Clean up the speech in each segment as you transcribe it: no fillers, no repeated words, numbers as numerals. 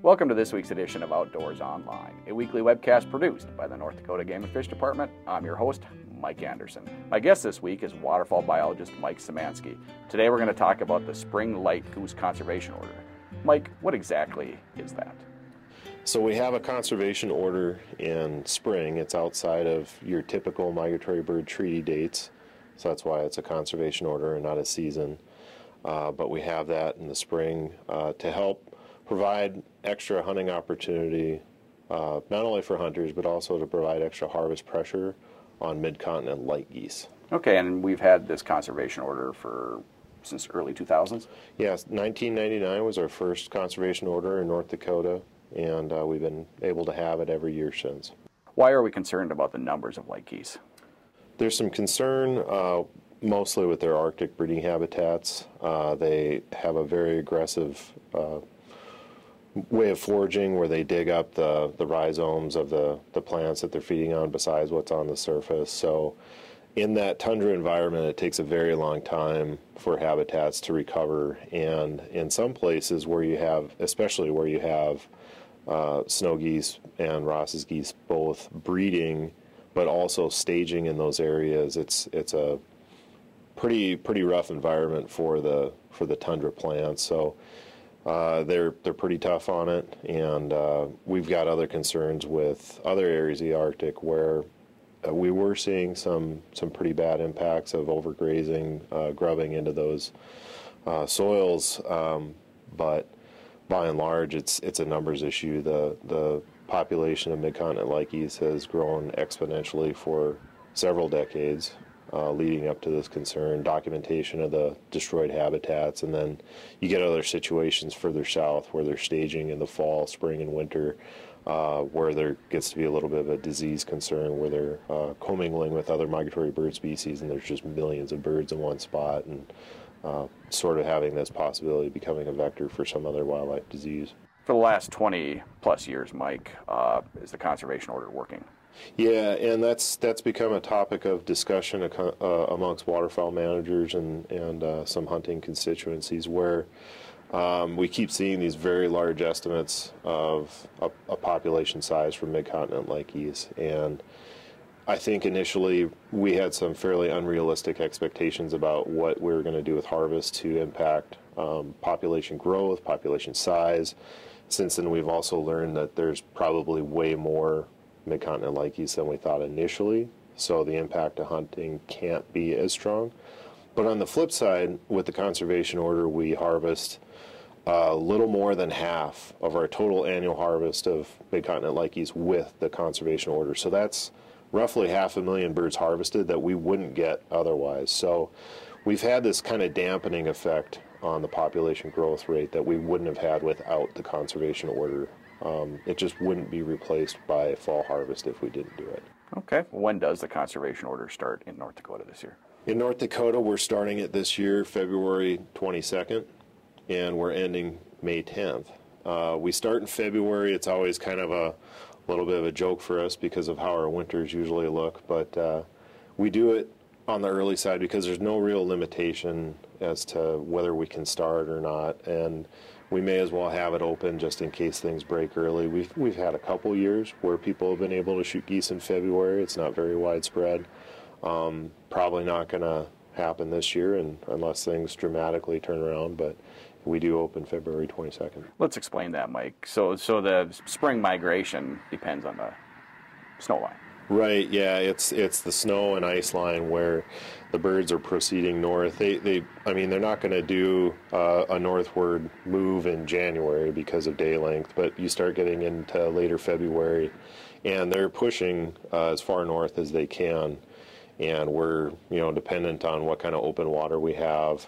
Welcome to this week's edition of Outdoors Online, a weekly webcast produced by the North Dakota Game and Fish Department. I'm your host, Mike Anderson. My guest this week is waterfowl biologist Mike Szymanski. Today we're going to talk about the Spring Light Goose Conservation Order. Mike, what exactly is that? So we have a conservation order in spring. It's outside of your typical migratory bird treaty dates, so that's why it's a conservation order and not a season. But we have that in the spring to help provide extra hunting opportunity, not only for hunters, but also to provide extra harvest pressure on mid-continent light geese. Okay, and we've had this conservation order since early 2000s? Yes, 1999 was our first conservation order in North Dakota, and we've been able to have it every year since. Why are we concerned about the numbers of light geese? There's some concern mostly with their Arctic breeding habitats. They have a very aggressive way of foraging where they dig up the rhizomes of the plants that they're feeding on besides what's on the surface. So in that tundra environment, it takes a very long time for habitats to recover. And in some places where you have, especially where you have snow geese and Ross's geese both breeding but also staging in those areas, it's a pretty rough environment for the tundra plants. So they're pretty tough on it, and we've got other concerns with other areas of the Arctic where we were seeing some pretty bad impacts of overgrazing, grubbing into those soils, but by and large it's a numbers issue. The population of mid-continent light geese has grown exponentially for several decades. Leading up to this concern, documentation of the destroyed habitats, and then you get other situations further south where they're staging in the fall, spring, and winter, where there gets to be a little bit of a disease concern where they're commingling with other migratory bird species, and there's just millions of birds in one spot, and sort of having this possibility of becoming a vector for some other wildlife disease. For the last 20 plus years, Mike, is the conservation order working? Yeah, and that's become a topic of discussion amongst waterfowl managers and some hunting constituencies where we keep seeing these very large estimates of a population size for mid-continent light geese. And I think initially we had some fairly unrealistic expectations about what we were going to do with harvest to impact population growth, population size. Since then, we've also learned that there's probably way more mid-continent light geese than we thought initially, so the impact to hunting can't be as strong. But on the flip side, with the conservation order, we harvest a little more than half of our total annual harvest of mid-continent light geese with the conservation order. So that's roughly 500,000 birds harvested that we wouldn't get otherwise. So we've had this kind of dampening effect on the population growth rate that we wouldn't have had without the conservation order. It just wouldn't be replaced by fall harvest if we didn't do it. Okay. When does the conservation order start in North Dakota this year? In North Dakota, we're starting it this year, February 22nd, and we're ending May 10th. We start in February. It's always kind of a little bit of a joke for us because of how our winters usually look, but we do it on the early side because there's no real limitation as to whether we can start or not, and we may as well have it open just in case things break early. We've had a couple years where people have been able to shoot geese in February. It's not very widespread. Probably not going to happen this year unless things dramatically turn around, but we do open February 22nd. Let's explain that, Mike. So the spring migration depends on the snow line. Right, yeah, it's the snow and ice line where the birds are proceeding north. They're not going to do a northward move in January because of day length, but you start getting into later February, and they're pushing as far north as they can, and we're dependent on what kind of open water we have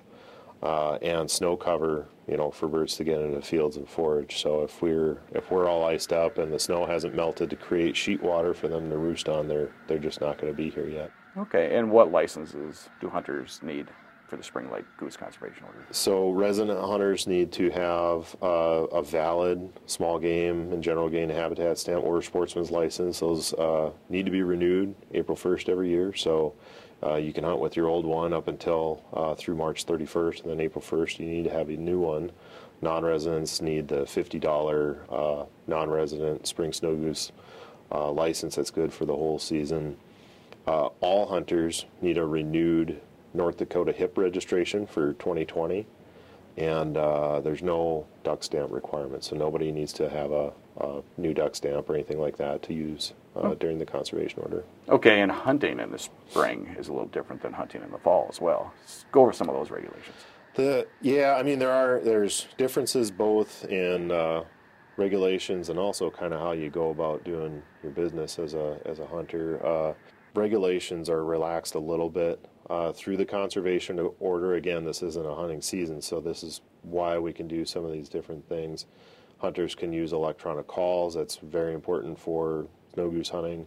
and snow cover, for birds to get into fields and forage. So if we're all iced up and the snow hasn't melted to create sheet water for them to roost on, they're just not going to be here yet. Okay, and what licenses do hunters need for the Spring Light Goose Conservation Order? So resident hunters need to have a valid small game and general game habitat stamp or sportsman's license. Those need to be renewed April 1st every year. So you can hunt with your old one up until through March 31st, and then April 1st you need to have a new one. Non-residents need the $50 non-resident spring snow goose license that's good for the whole season. All hunters need a renewed North Dakota HIP registration for 2020, and there's no duck stamp requirement, so nobody needs to have a new duck stamp or anything like that to use during the conservation order. Okay, and hunting in the spring is a little different than hunting in the fall as well. Let's go over some of those regulations. Yeah, I mean there's differences both in regulations and also kind of how you go about doing your business as a hunter. Regulations are relaxed a little bit through the conservation order. Again, this isn't a hunting season, so this is why we can do some of these different things. Hunters can use electronic calls. That's very important for snow goose hunting.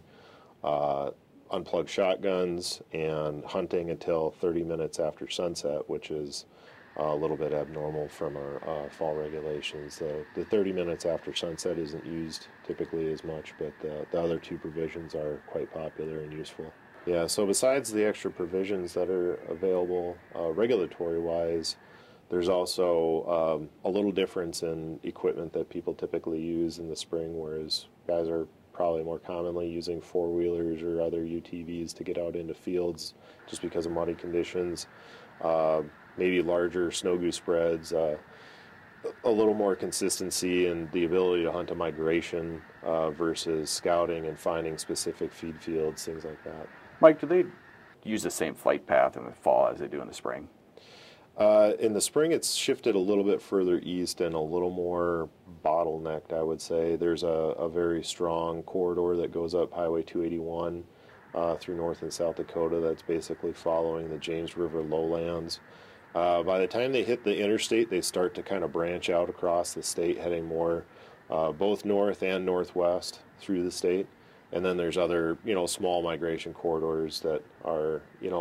Unplug shotguns and hunting until 30 minutes after sunset, which is a little bit abnormal from our fall regulations. The 30 minutes after sunset isn't used typically as much, but the other two provisions are quite popular and useful. Yeah, so besides the extra provisions that are available regulatory-wise, there's also a little difference in equipment that people typically use in the spring, whereas guys are probably more commonly using four-wheelers or other UTVs to get out into fields just because of muddy conditions. Maybe larger snow goose spreads, a little more consistency and the ability to hunt a migration versus scouting and finding specific feed fields, things like that. Mike, do they use the same flight path in the fall as they do in the spring? In the spring, it's shifted a little bit further east and a little more bottlenecked, I would say. There's a very strong corridor that goes up Highway 281 through North and South Dakota that's basically following the James River lowlands. By the time they hit the interstate, they start to kind of branch out across the state, heading more both north and northwest through the state. And then there's other, small migration corridors that are,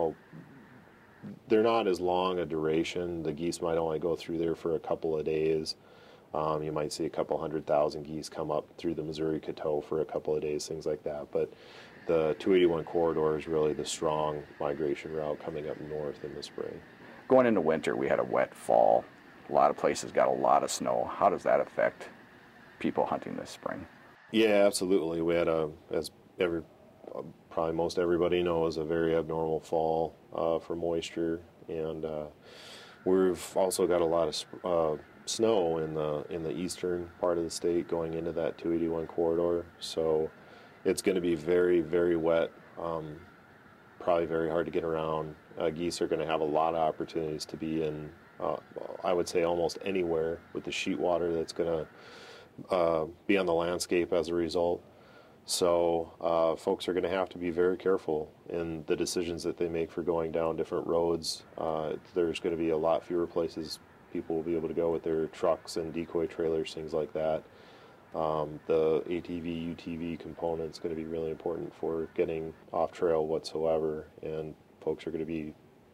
they're not as long a duration. The geese might only go through there for a couple of days. You might see a couple 100,000 geese come up through the Missouri-Coteau for a couple of days, things like that. But the 281 corridor is really the strong migration route coming up north in the spring. Going into winter, we had a wet fall. A lot of places got a lot of snow. How does that affect people hunting this spring? Yeah, absolutely. We had probably most everybody knows, a very abnormal fall for moisture, and we've also got a lot of snow in the eastern part of the state going into that 281 corridor. So it's going to be very, very wet. Probably very hard to get around. Geese are going to have a lot of opportunities to be in, I would say, almost anywhere with the sheet water that's going to be on the landscape as a result. So folks are going to have to be very careful in the decisions that they make for going down different roads. There's going to be a lot fewer places people will be able to go with their trucks and decoy trailers, things like that. The ATV, UTV component is going to be really important for getting off trail whatsoever, and folks are going to be,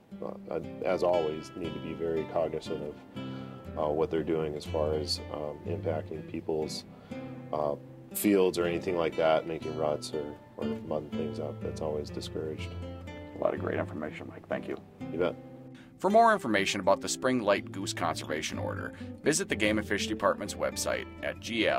as always, need to be very cognizant of what they're doing as far as impacting people's fields or anything like that, making ruts or mudding things up. That's always discouraged. A lot of great information, Mike. Thank you. You bet. For more information about the Spring Light Goose Conservation Order, visit the Game and Fish Department's website at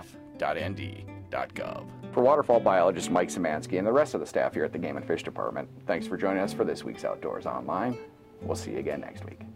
gf.nd.gov. For waterfowl biologist Mike Szymanski and the rest of the staff here at the Game and Fish Department, thanks for joining us for this week's Outdoors Online. We'll see you again next week.